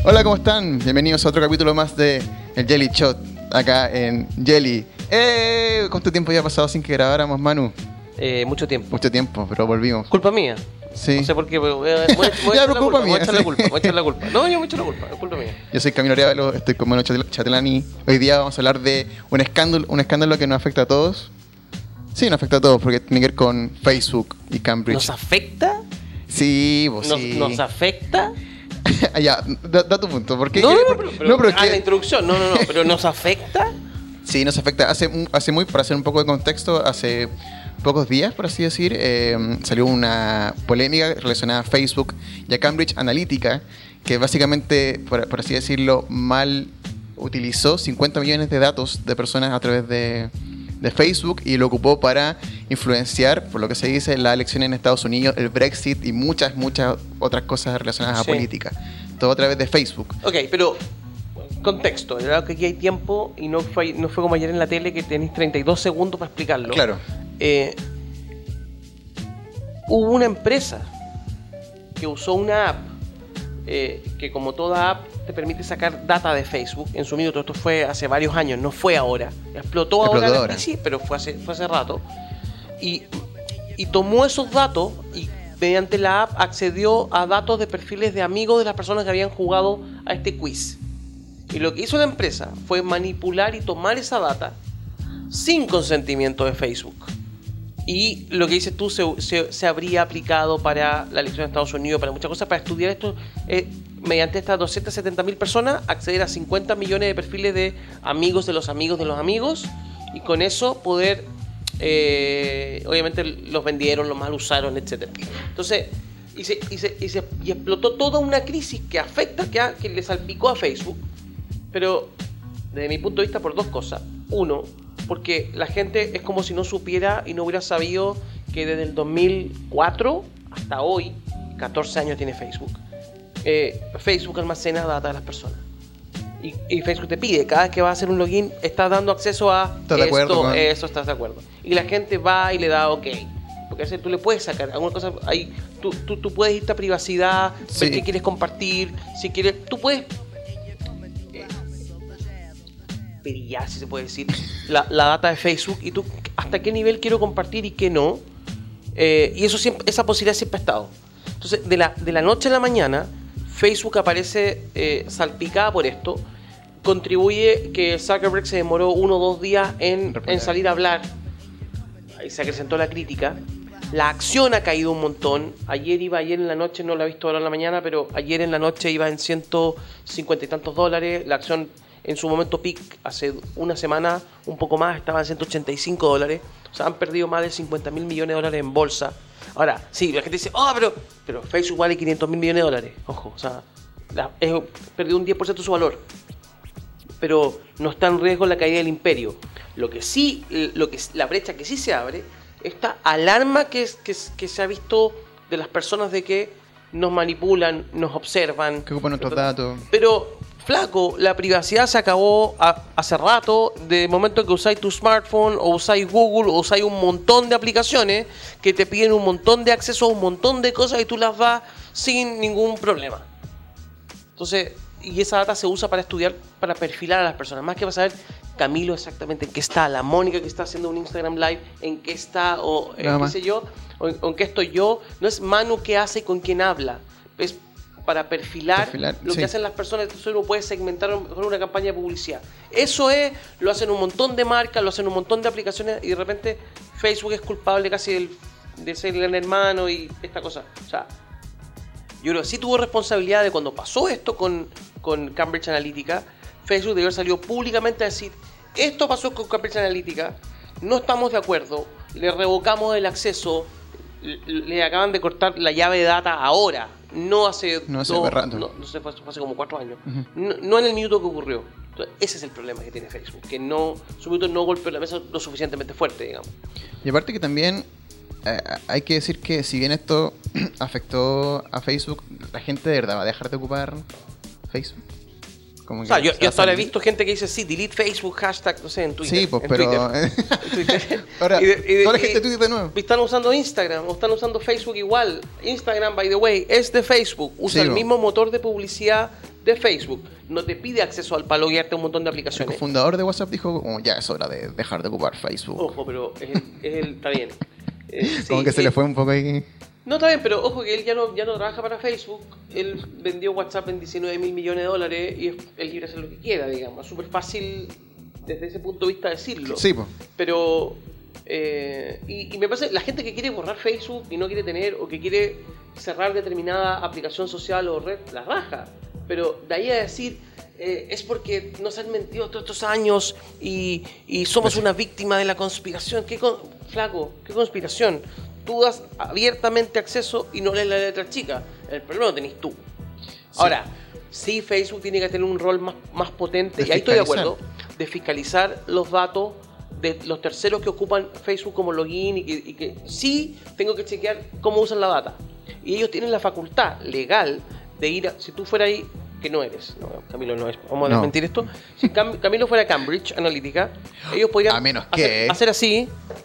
Hola, ¿cómo están? Bienvenidos a otro capítulo más de El Jelly Shot, acá en Jelly. ¿Cuánto tiempo ya ha pasado sin que grabáramos, Manu? Mucho tiempo. Mucho tiempo, pero volvimos. Culpa mía. Sí. No sé por qué, pero voy a echar la culpa. No, yo me echo la culpa, es culpa mía. Yo soy Camilo Arevalo, estoy con Manu Chatelani. Hoy día vamos a hablar de un escándalo que nos afecta a todos. Sí, nos afecta a todos, porque tiene que ver con Facebook y Cambridge. ¿Nos afecta? Sí, pues sí. ¿Nos afecta? Ya, da tu punto. ¿Por qué? Pero la introducción. No, pero ¿nos afecta? Sí, nos afecta. Para hacer un poco de contexto, hace pocos días, por así decir, salió una polémica relacionada a Facebook y a Cambridge Analytica, que básicamente, por así decirlo, mal utilizó 50 millones de datos de personas a través de Facebook y lo ocupó para influenciar, por lo que se dice, la elección en Estados Unidos, el Brexit y muchas otras cosas relacionadas a política. Todo a través de Facebook. Ok, pero contexto, ¿verdad? Que aquí hay tiempo y no fue como ayer en la tele que tenéis 32 segundos para explicarlo. Claro. Hubo una empresa que usó una app que, como toda app, te permite sacar data de Facebook en su minuto. Esto fue hace varios años, no fue ahora. Explotó ahora. Sí, pero fue hace rato. Y tomó esos datos y mediante la app accedió a datos de perfiles de amigos de las personas que habían jugado a este quiz. Y lo que hizo la empresa fue manipular y tomar esa data sin consentimiento de Facebook. Y lo que dices tú se habría aplicado para la elección de Estados Unidos, para muchas cosas, para estudiar esto. Mediante estas 270.000 personas, acceder a 50 millones de perfiles de amigos de los amigos de los amigos. Y con eso poder, obviamente los vendieron, los mal usaron, etc. Entonces, y explotó toda una crisis que afecta, que le salpicó a Facebook. Pero desde mi punto de vista, por dos cosas. Uno, porque la gente es como si no supiera y no hubiera sabido que desde el 2004 hasta hoy, 14 años tiene Facebook, Facebook almacena data de las personas. Y Facebook te pide, cada vez que vas a hacer un login, estás dando acceso a esto, estás de acuerdo. Y la gente va y le da OK. Porque tú le puedes sacar algunas cosas ahí. Tú puedes irte a privacidad, ver qué quieres compartir. Si quieres, tú puedes perillar, si se puede decir, la data de Facebook y tú hasta qué nivel quiero compartir y qué no. Y eso esa posibilidad siempre ha estado. Entonces, de la noche a la mañana, Facebook aparece salpicada por esto. Contribuye que Zuckerberg se demoró 1 o 2 días en salir a hablar. Ahí se acrecentó la crítica. La acción ha caído un montón. Ayer en la noche, no la he visto ahora en la mañana, pero ayer en la noche iba en 150 y tantos dólares. La acción en su momento peak, hace una semana, un poco más, estaba en 185 dólares. O sea, han perdido más de 50.000 millones de dólares en bolsa. Ahora, sí, la gente dice, pero Facebook vale 500.000 millones de dólares. Ojo, o sea, perdió un 10% de su valor. Pero no está en riesgo la caída del imperio. La brecha que sí se abre, esta alarma que se ha visto de las personas de que nos manipulan, nos observan. Que ocupan nuestros datos. Pero, flaco, la privacidad se acabó hace rato. De momento que usáis tu smartphone o usáis Google o usáis un montón de aplicaciones que te piden un montón de acceso a un montón de cosas y tú las vas sin ningún problema. Entonces, y esa data se usa para estudiar, para perfilar a las personas. Más que para saber, Camilo, exactamente en qué está, la Mónica que está haciendo un Instagram Live, en qué está, o qué sé yo, o en qué estoy yo. No es Manu qué hace y con quién habla. Es para perfilar lo que hacen las personas. Entonces uno puede segmentar con una campaña de publicidad. Eso lo hacen un montón de marcas, lo hacen un montón de aplicaciones y de repente Facebook es culpable casi de ser el gran hermano y esta cosa. O sea, yo creo que sí tuvo responsabilidad de cuando pasó esto con Cambridge Analytica. Facebook debió haber salido públicamente a decir, esto pasó con Cambridge Analytica, no estamos de acuerdo, le revocamos el acceso, le acaban de cortar la llave de data ahora, no hace fue hace como 4 años, no en el minuto que ocurrió. Entonces, ese es el problema que tiene Facebook, que su minuto no golpeó la mesa lo suficientemente fuerte, digamos. Y aparte que también hay que decir que si bien esto afectó a Facebook, la gente de verdad va a dejar de ocupar Facebook. Como que yo hasta ahora he visto gente que dice, sí, delete Facebook, hashtag, no sé, en Twitter. Sí, pues, pero... Ahora, toda la gente Twitter de nuevo. Están usando Instagram, o están usando Facebook igual. Instagram, by the way, es de Facebook. Usa el mismo motor de publicidad de Facebook no te pide acceso al para loguearte a un montón de El aplicaciones. cofundador de WhatsApp dijo, como, ya es hora de dejar de ocupar Facebook. Ojo, pero está bien. Como que se le fue un poco ahí. No, está bien, pero ojo que él ya no trabaja para Facebook. Él vendió WhatsApp en $19 mil millones y es libre de hacer lo que quiera, digamos. Es súper fácil desde ese punto de vista decirlo. Sí, pues. Pero, y me parece, la gente que quiere borrar Facebook y no quiere tener, o que quiere cerrar determinada aplicación social o red, la raja. Pero de ahí a decir, es porque nos han mentido todos estos años y somos una víctima de la conspiración. Flaco, ¿qué conspiración? Tú das abiertamente acceso y no lees la letra chica. El problema lo tenés tú. Sí. Ahora, sí, Facebook tiene que tener un rol más potente, y ahí estoy de acuerdo, de fiscalizar los datos de los terceros que ocupan Facebook como login y que sí tengo que chequear cómo usan la data. Y ellos tienen la facultad legal de ir si tú fueras ahí, que no eres, no, Camilo no es, vamos a desmentir esto. Si Camilo fuera Cambridge Analytica, ellos podrían hacer así.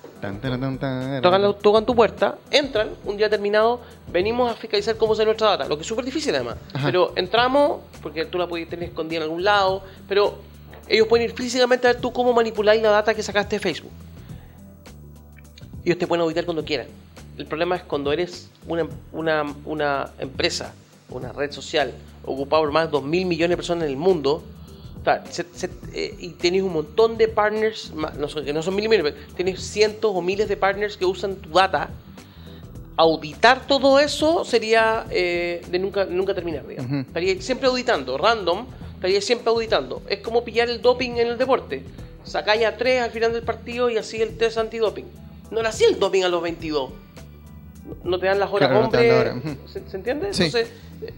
Tocan tu puerta, entran un día terminado, venimos a fiscalizar cómo usa nuestra data, lo que es súper difícil además. Ajá. Pero entramos, porque tú la puedes tener escondida en algún lado, pero ellos pueden ir físicamente a ver tú cómo manipuláis la data que sacaste de Facebook. Ellos te pueden auditar cuando quieran. El problema es cuando eres una empresa, una red social ocupada por más de 2.000 millones de personas en el mundo. Y tienes un montón de partners, que no son mil millones, pero tienes cientos o miles de partners que usan tu data. Auditar todo eso sería de nunca terminar, digamos. Uh-huh. Estaría siempre auditando, random, estaría siempre auditando. Es como pillar el doping en el deporte. Sacáis a 3 al final del partido y así el test antidoping. No le hacía el doping a los 22. No te dan las horas, claro, hombre. No uh-huh. ¿Se entiende? Sí. Entonces,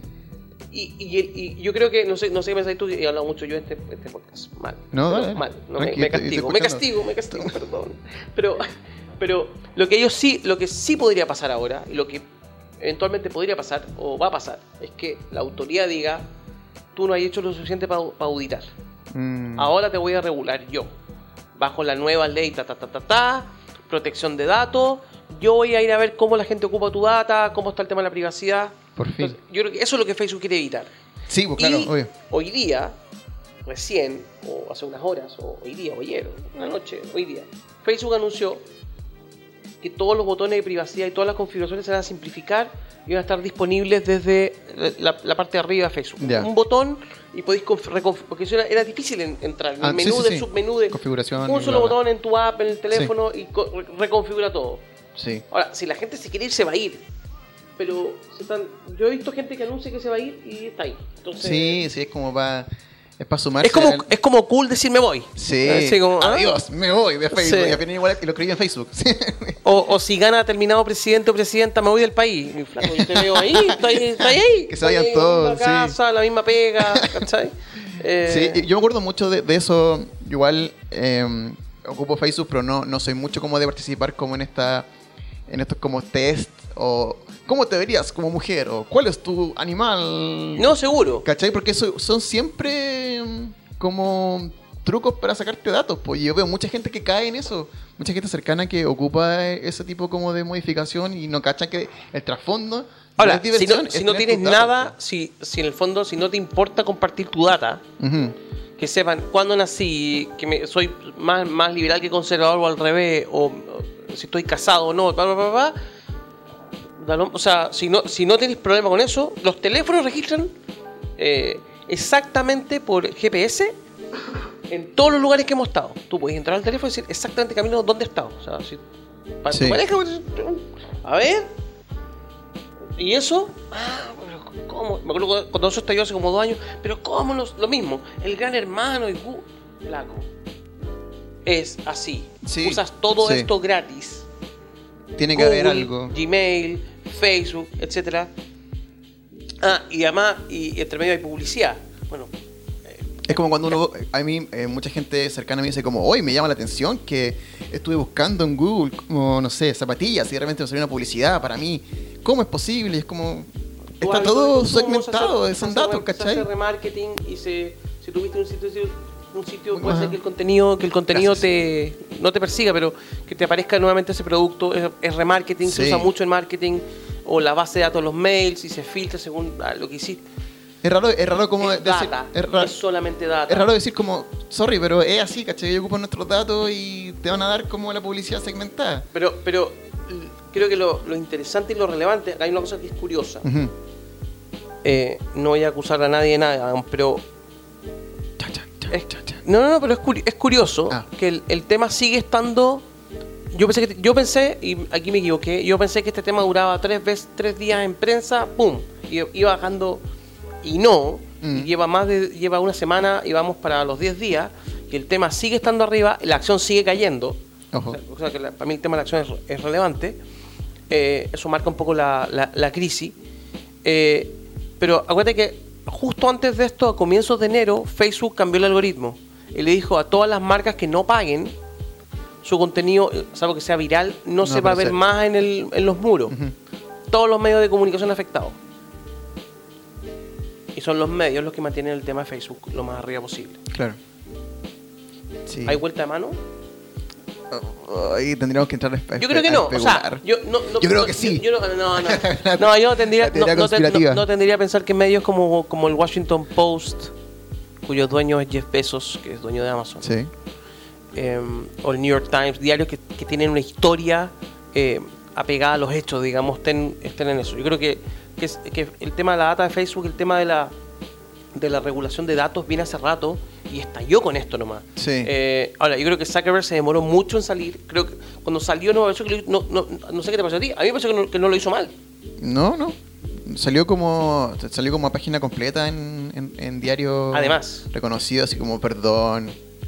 y yo creo que, no sé qué pensáis tú, he hablado mucho yo en este podcast. Mal. No, dale. Mal. No, me castigo, perdón. Pero lo que sí podría pasar ahora, y lo que eventualmente podría pasar, o va a pasar, es que la autoridad diga, tú no has hecho lo suficiente para auditar. Ahora te voy a regular yo. Bajo la nueva ley, protección de datos, yo voy a ir a ver cómo la gente ocupa tu data, cómo está el tema de la privacidad. Por fin. Entonces, yo creo que eso es lo que Facebook quiere evitar. Sí, pues claro, obvio. Hoy día, recién, o hace unas horas, o hoy día, o ayer, una noche, hoy día, Facebook anunció que todos los botones de privacidad y todas las configuraciones se van a simplificar y van a estar disponibles desde la parte de arriba de Facebook. Yeah. Un botón y podéis porque era difícil entrar en el menú submenú de configuración. Un solo botón en tu app, en el teléfono, y reconfigura todo. Sí. Ahora, si la gente se quiere ir, se va a ir. Pero yo he visto gente que anuncia que se va a ir y está ahí. Entonces, sí, es como para sumarse. Es como cool decir me voy. Sí. Adiós, me voy de Facebook. Sí. Y apenas igual lo escribí en Facebook. O si gana determinado presidente o presidenta, me voy del país. Mi flaco, yo te veo ahí, está ahí. Que se vayan todos. La casa, la misma pega, ¿cachai? Sí, yo me acuerdo mucho de eso. Igual ocupo Facebook, pero no soy mucho como de participar como en estos como test o cómo te verías como mujer o cuál es tu animal. No, seguro. ¿Cachai? Porque son siempre como trucos para sacarte datos. Pues yo veo mucha gente que cae en eso. Mucha gente cercana que ocupa ese tipo como de modificación y no cachan que el trasfondo. Ahora, si no tienes nada, si en el fondo, si no te importa compartir tu data, uh-huh, que sepan cuándo nací, que soy más liberal que conservador o al revés, o si estoy casado o no, o sea, si no tienes problema con eso, los teléfonos registran exactamente por GPS en todos los lugares que hemos estado. Tú puedes entrar al teléfono y decir exactamente camino dónde he estado. O sea, si para tu pareja, a ver, y eso, pero ¿cómo? Me acuerdo cuando eso estalló hace como 2 años, pero ¿cómo? Lo mismo, el Gran Hermano y flaco. Es así. Sí, usas todo esto gratis. Tiene que haber algo. Gmail, Facebook, etcétera. Y además, y entre medio hay publicidad. Bueno. Es como cuando uno, a mí, mucha gente cercana me dice como, hoy me llama la atención que estuve buscando en Google, como, no sé, zapatillas y de repente me salió una publicidad para mí. ¿Cómo es posible? Es como, está todo segmentado, son datos, ¿cachai? Se hace remarketing y si tuviste un sitio puede ser que el contenido no te persiga, pero que te aparezca nuevamente ese producto. Es remarketing, se usa mucho en marketing, o la base de datos de los mails y se filtra según lo que hiciste. Es raro como Es decir... data, Es es solamente data. Es raro decir como, sorry, pero es así, ¿cachai? Ellos ocupan nuestros datos y te van a dar como la publicidad segmentada. Pero creo que lo interesante y lo relevante, acá hay una cosa que es curiosa. Ujú. No voy a acusar a nadie de nada, pero... No, pero es curioso que el tema sigue estando... Yo pensé, y aquí me equivoqué, yo pensé que este tema duraba 3 días en prensa, ¡pum! Y iba bajando, y no, y lleva una semana y vamos para los 10 días, y el tema sigue estando arriba, la acción sigue cayendo. Ojo. O sea que para mí el tema de la acción es relevante. Eso marca un poco la crisis. Pero acuérdate que justo antes de esto, a comienzos de enero, Facebook cambió el algoritmo y le dijo a todas las marcas que no paguen su contenido, salvo que sea viral, no se va a ver más en los muros. Uh-huh. Todos los medios de comunicación afectados. Y son los medios los que mantienen el tema de Facebook lo más arriba posible. Claro. Sí. ¿Hay vuelta de mano? Ahí tendríamos que entrar yo creo que no, o sea, yo creo que sí. Yo no tendría no tendría a pensar que medios como el Washington Post, cuyo dueño es Jeff Bezos, que es dueño de Amazon, sí. O el New York Times, diarios que tienen una historia apegada a los hechos, digamos, estén en eso. Yo creo que el tema de la data de Facebook, el tema de la regulación de datos viene hace rato y estalló con esto nomás. Sí. Ahora, yo creo que Zuckerberg se demoró mucho en salir. Creo que cuando salió no sé qué te pasó a ti. A mí me parece que no lo hizo mal. No. Salió como a página completa en diario. Además. Reconocido, así como perdón.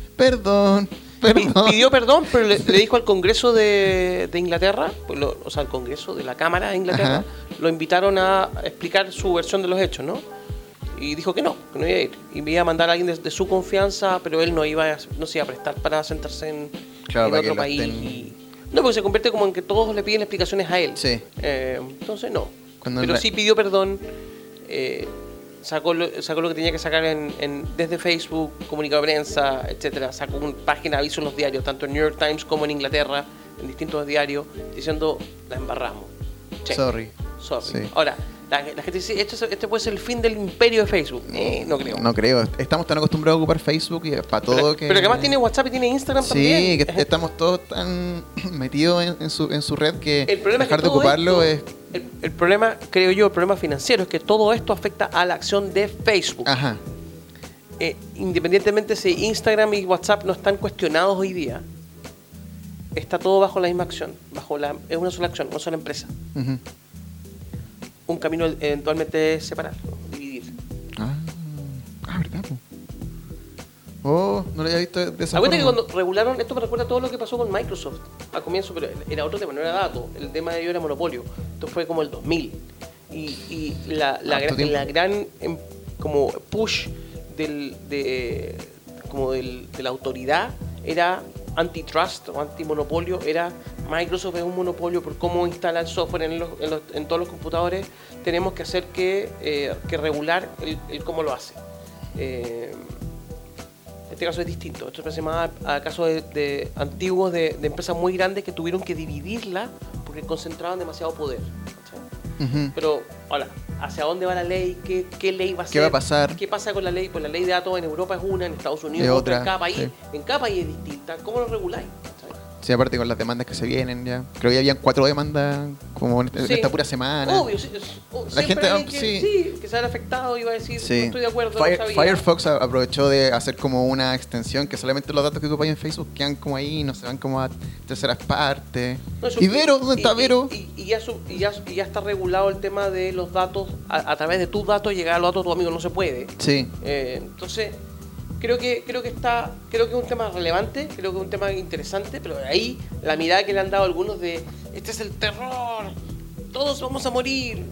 Pidió perdón, pero le dijo al Congreso de Inglaterra, o sea, al Congreso de la Cámara de Inglaterra, ajá, lo invitaron a explicar su versión de los hechos, ¿no? Y dijo que no iba a ir. Y me iba a mandar a alguien de su confianza, pero él no se iba a prestar para sentarse en otro país. No, porque se convierte como en que todos le piden explicaciones a él. Sí. Entonces no. Pero sí pidió perdón, sacó lo que tenía que sacar desde Facebook, comunicado de prensa, etcétera. Sacó una página de aviso en los diarios, tanto en New York Times como en Inglaterra, en distintos diarios, diciendo, la embarramos. Che. Sorry. Sí. Ahora, la gente dice, este puede ser el fin del imperio de Facebook. No creo. No creo. Estamos tan acostumbrados a ocupar Facebook y para todo pero que además tiene WhatsApp y tiene Instagram también. Sí, que estamos todos tan metidos en su red que el problema dejar es que de ocuparlo es... El problema, creo yo, el problema financiero es que todo esto afecta a la acción de Facebook. Ajá. Independientemente si Instagram y WhatsApp no están cuestionados hoy día, está todo bajo la misma acción. Es una sola acción, una sola empresa. Uh-huh. Un camino eventualmente es separarlo, dividir. ¿Verdad? No lo había visto de esa forma. Que cuando regularon, esto me recuerda a todo lo que pasó con Microsoft al comienzo, pero era otro tema, no era dato. El tema de ellos era monopolio. Esto fue como el 2000. Y la gran como push de la autoridad era antitrust o antimonopolio, era Microsoft es un monopolio por cómo instala el software en todos los computadores, tenemos que hacer que regular el cómo lo hace. Este caso es distinto, esto parece más a casos de antiguos de empresas muy grandes que tuvieron que dividirla porque concentraban demasiado poder. Uh-huh. Pero ahora, ¿hacia dónde va la ley? ¿Qué ley va a ser? ¿Qué va a pasar? ¿Qué pasa con la ley? Pues la ley de datos en Europa es una, en Estados Unidos es otra, en cada país. Sí. En cada país es distinta. ¿Cómo lo reguláis? Sí, aparte con las demandas que se vienen ya. Creo que habían 4 demandas como en esta pura semana. Obvio, la gente que se han afectado y va a decir, no estoy de acuerdo. Firefox aprovechó de hacer como una extensión que solamente los datos que ocupáis en Facebook quedan como ahí, no se van como a terceras partes. ¿Y Vero? ¿Dónde está Vero? Y ya está regulado el tema de los datos, a través de tus datos llegar a los datos de tu amigo no se puede. Sí. Entonces... Creo que es un tema relevante, creo que es un tema interesante, pero ahí la mirada que le han dado algunos de este es el terror, todos vamos a morir.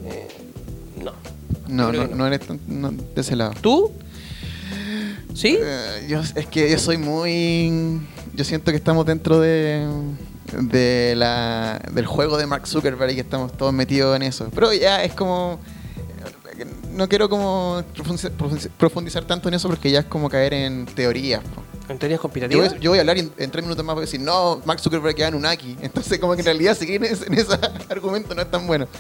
No eres de ese lado. ¿Tú? ¿Sí? Yo soy muy... Yo siento que estamos dentro del juego de Mark Zuckerberg y que estamos todos metidos en eso. Pero ya es como... No quiero como profundizar tanto en eso porque ya es como caer en teorías. ¿En teorías conspirativas? Yo voy a hablar en 3 minutos más para decir, no, Mark Zuckerberg queda en Unaki. Entonces como que en realidad seguir en ese argumento no es tan bueno.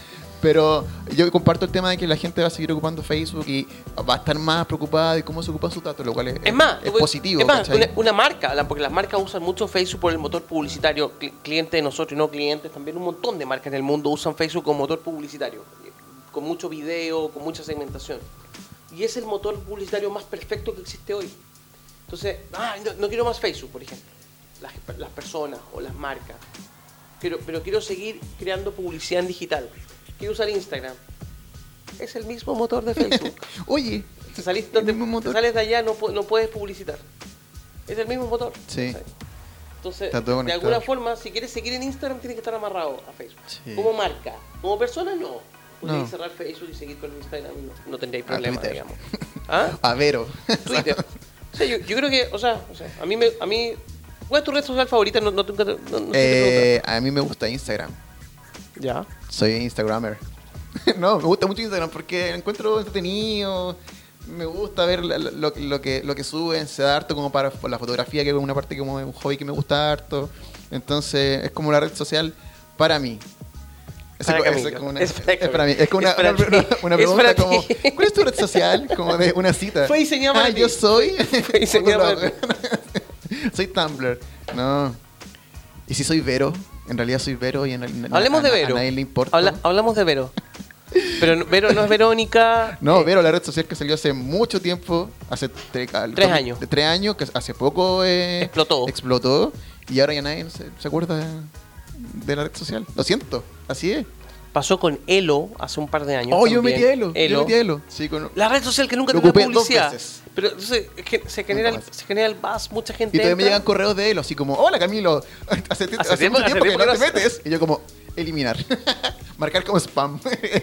Pero yo comparto el tema de que la gente va a seguir ocupando Facebook y va a estar más preocupada de cómo se ocupa su datos, lo cual es positivo. Es más, ¿cachai? una marca, porque las marcas usan mucho Facebook por el motor publicitario. Clientes de nosotros y no clientes, también un montón de marcas en el mundo usan Facebook como motor publicitario, con mucho video, con mucha segmentación. Y es el motor publicitario más perfecto que existe hoy. Entonces, no quiero más Facebook, por ejemplo. Las personas o las marcas. Pero quiero seguir creando publicidad en digital. Quiero usar Instagram. Es el mismo motor de Facebook. Oye, Te sales de allá, no puedes publicitar. Es el mismo motor. Sí. Entonces, Está todo de conectado. alguna forma, si quieres seguir en Instagram, tienes que estar amarrado a Facebook. Sí. Como marca. Como persona, no. Podrías No. cerrar Facebook y seguir con Instagram y no tendríais problema, Twitter. digamos. ¿Ah? A Vero. Twitter. O sea, yo creo que, a mí, ¿cuál es tu red social favorita? No te pregunto. A mí me gusta Instagram. Ya. Soy Instagramer. No, me gusta mucho Instagram porque lo encuentro entretenido. Me gusta ver lo que suben. Se da harto como para la fotografía, que es una parte como un hobby que me gusta harto. Entonces es como una red social para mí. Es como una, Es para mí. Es como Es para ti. una Es pregunta para como, ti. ¿cuál es tu red social? Como de una cita. Fue diseñado para ti. yo soy. Fue diseñado para ti. Soy Tumblr. No. ¿Y si soy Vero? En realidad soy Vero y Hablemos de a Vero. nadie le importa. Hablamos de Vero. Pero Vero no es Verónica. No, Vero, la red social que salió hace mucho tiempo, hace 3 años. De 3 años, que hace poco explotó y ahora ya nadie se acuerda de la red social. Lo siento, así es. Pasó con Elo hace un par de años. Oh, yo también. metí a Elo. Yo metí a Elo. Sí, La red social que nunca Lo te da ocupé 2 publicidad. veces. Pero entonces se genera el buzz, mucha gente Y todavía me entra. llegan correos de Elo, así como, hola Camilo, hace tiempo- mucho hace tiempo que tiempo no que te no- metes. Y yo como, eliminar. Marcar como spam.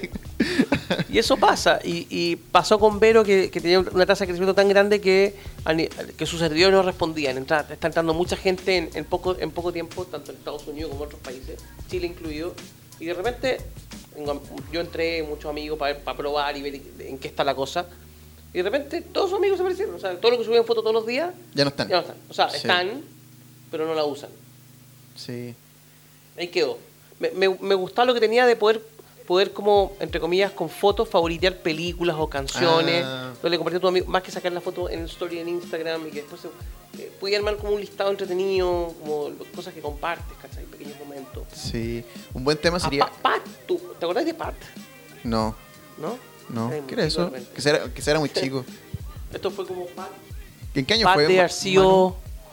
Y eso pasa. Y pasó con Vero que tenía una tasa de crecimiento tan grande que sus servidores no respondían. Está entrando mucha gente en poco tiempo, tanto en Estados Unidos como en otros países, Chile incluido. Y de repente yo entré, muchos amigos, para probar y ver en qué está la cosa. Y de repente todos sus amigos se aparecieron. O sea, todo lo que subían fotos todos los días, Ya no están. ya no están. O sea, Sí. están, pero no la usan. Sí. Ahí quedó. Me gustaba lo que tenía de poder como, entre comillas, con fotos, favoritear películas o canciones. Ah. Entonces le compartí a tu amigo, más que sacar la foto en story en Instagram y que después podía armar como un listado entretenido, como cosas que compartes, ¿cachai? Pequeños momentos. Sí. Un buen tema sería... Pat, ¿te acordás de Pat? No, ¿No? no. Era muy ¿Qué era chico eso? de repente. Que era muy chico. Esto fue como Pat. ¿En qué año Pat fue? de Manu? Arceo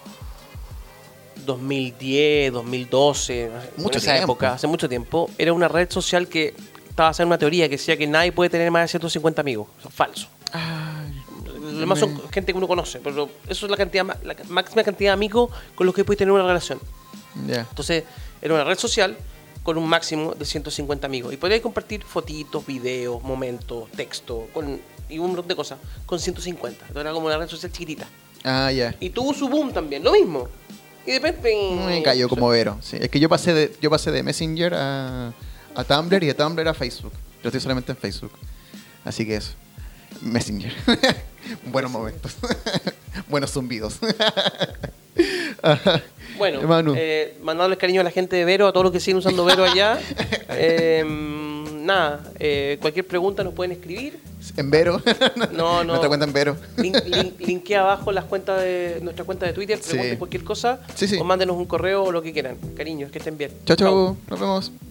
2010, 2012, Mucho esa tiempo. época, hace mucho tiempo. Era una red social que estaba haciendo una teoría que decía que nadie puede tener más de 150 amigos. Eso es falso. Ay, Lo demás son gente que uno conoce, pero eso es la máxima cantidad de amigos con los que puedes tener una relación. ya. Entonces, era una red social con un máximo de 150 amigos. Y podías compartir fotitos, videos, momentos, texto y un montón de cosas con 150. Entonces era como una red social chiquitita. Ah, ya. Y tuvo su boom también, lo mismo. Y de repente... Me cayó como Vero. Sí. Es que yo pasé de Messenger a Tumblr y de Tumblr a Facebook. Yo estoy solamente en Facebook. Así que eso. Messenger. Buenos momentos. Buenos zumbidos. Bueno, Manu. mandarles cariño a la gente de Vero, a todos los que siguen usando Vero allá. Cualquier pregunta nos pueden escribir. En Vero. No. Nuestra cuenta en Vero. Linkea abajo nuestra cuenta de Twitter, Sí. pregunten cualquier cosa Sí. o mándenos un correo o lo que quieran. Cariños, que estén bien. Chao, chao. Nos vemos.